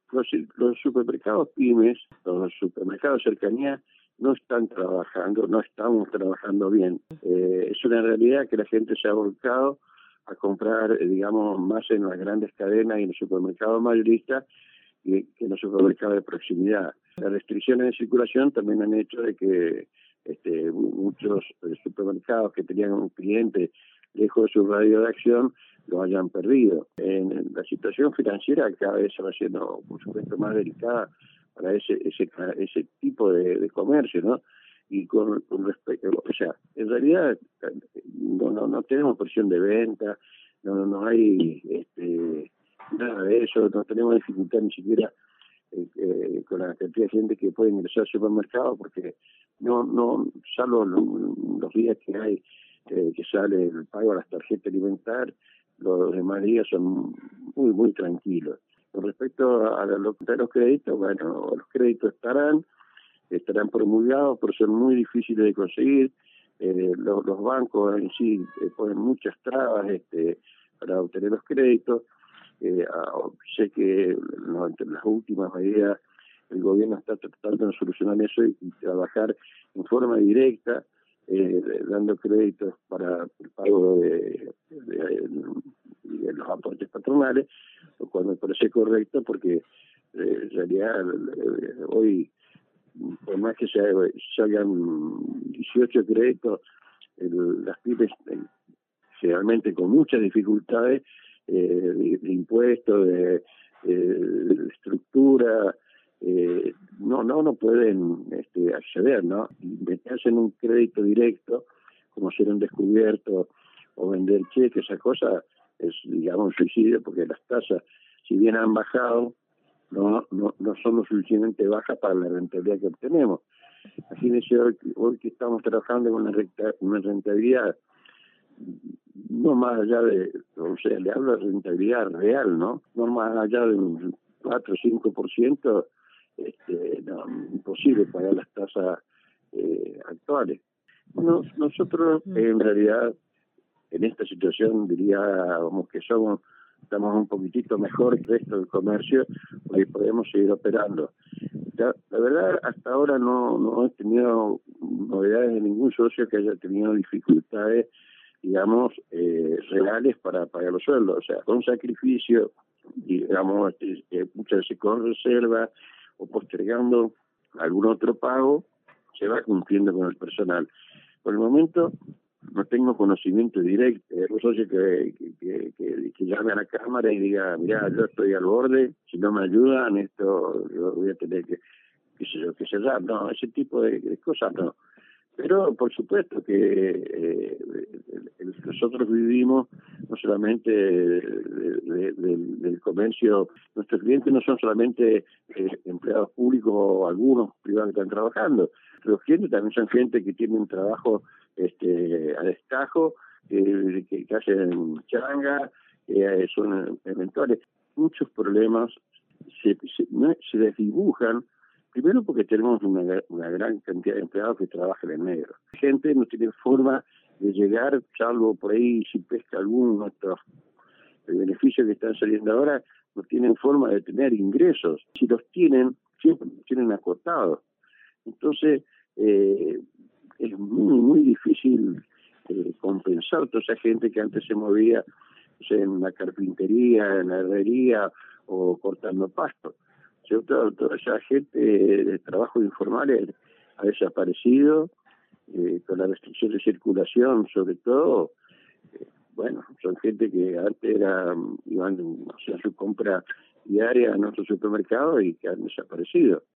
Los supermercados pymes, los supermercados de cercanía, no están trabajando, no estamos trabajando bien. Es una realidad que la gente se ha volcado a comprar, digamos, más en las grandes cadenas y en los supermercados mayoristas que en los supermercados de proximidad. Las restricciones de circulación también han hecho de que muchos supermercados que tenían un cliente lejos de su radio de acción lo hayan perdido. La situación financiera cada vez se va haciendo, por supuesto, más delicada para ese tipo de comercio, ¿no? Y con respecto, o sea, en realidad no tenemos presión de venta, no hay nada de eso, no tenemos dificultad ni siquiera con la cantidad de gente que puede ingresar al supermercado, porque salvo los días que hay que sale el pago a las tarjetas alimentarias, los demás días son muy tranquilos. Con respecto a los créditos, bueno, los créditos estarán promulgados, pero son muy difíciles de conseguir. Los bancos en sí ponen muchas trabas para obtener los créditos. Sé que entre las últimas medidas el gobierno está tratando de solucionar eso y trabajar en forma directa, dando créditos para el pago de los aportes patronales, lo cual me parece correcto porque en realidad hoy, por más que se hagan 18 créditos, las pymes generalmente con muchas dificultades de impuestos, de estructura, no pueden acceder, ¿no? Y meterse en un crédito directo, como ser un descubierto o vender cheques, esa cosa es, digamos, un suicidio, porque las tasas, si bien han bajado, no son lo suficientemente bajas para la rentabilidad que obtenemos. Imagínense hoy que estamos trabajando con una rentabilidad no más allá o sea, le hablo de rentabilidad real, ¿no? No más allá de un 4 o 5%, imposible pagar las tasas actuales. Nosotros, en realidad, en esta situación diríamos que estamos un poquitito mejor que el resto del comercio, porque podemos seguir operando. La verdad, hasta ahora no he tenido novedades de ningún socio que haya tenido dificultades, digamos, reales para pagar los sueldos. O sea, con sacrificio, digamos, muchas veces con reserva o postergando algún otro pago, se va cumpliendo con el personal. Por el momento no tengo conocimiento directo. Un socio que llame a la cámara y diga, mira, yo estoy al borde, si no me ayudan, esto yo voy a tener que cerrar. No, ese tipo de cosas no. Pero por supuesto que nosotros vivimos no solamente del comercio, nuestros clientes no son solamente empleados públicos o algunos privados que están trabajando, los clientes también son gente que tienen trabajo a destajo, que hacen changa, son eventuales. Muchos problemas se desdibujan. Primero porque tenemos una gran cantidad de empleados que trabajan en negro. La gente no tiene forma de llegar, salvo por ahí si pesca alguno de estos beneficios que están saliendo ahora, no tienen forma de tener ingresos. Si los tienen, siempre los tienen acotados. Entonces, es muy difícil compensar toda esa gente que antes se movía, o sea, en la carpintería, en la herrería o cortando pasto. Toda esa gente de trabajo informales ha desaparecido, con la restricción de circulación sobre todo. Bueno, son gente que antes iban a hacer su compra diaria a nuestro supermercado y que han desaparecido.